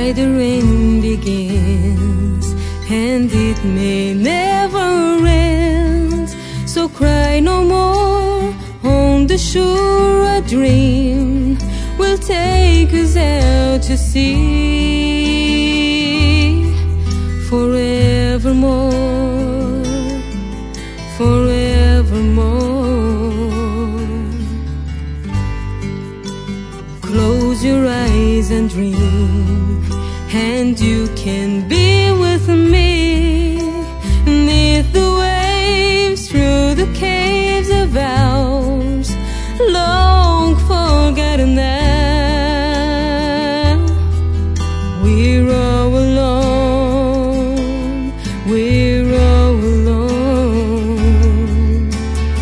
the rain begins, and it may never end. So cry no more on the shore. A dream will take us out to sea. Forevermore, forevermore. Close your eyes and dream, and you can be with me. Neath the waves, through the caves of ours, long forgotten now. We're all alone, we're all alone.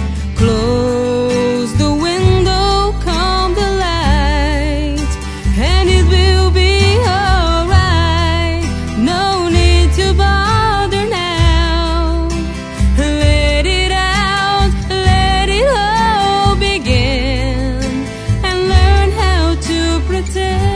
Close the window, calm the light, and it will be alright. No need to bother now. Let it out, let it all begin, and learn how to pretend.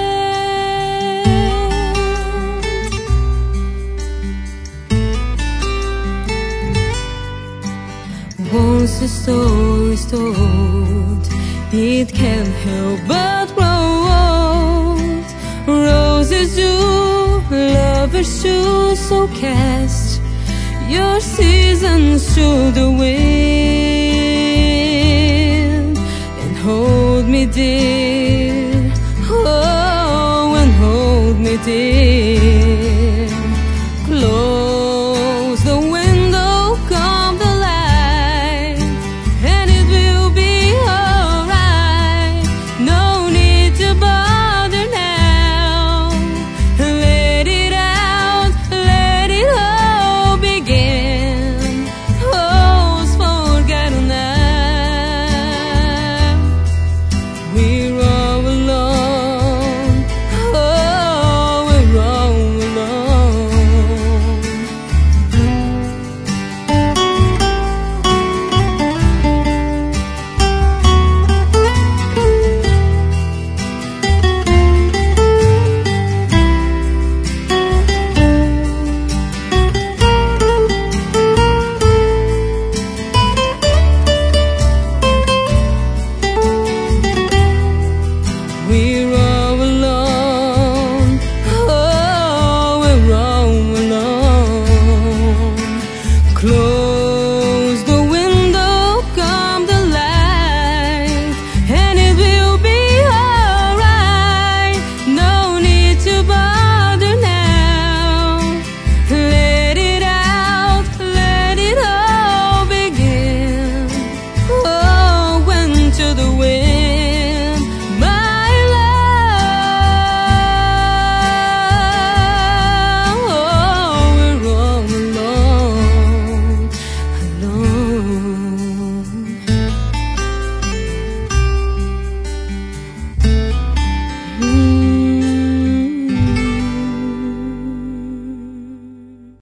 Once the story's told, it can't help but grow old. Roses do, lovers too, so cast your seasons to the wind, and hold me dear, oh, and hold me dear.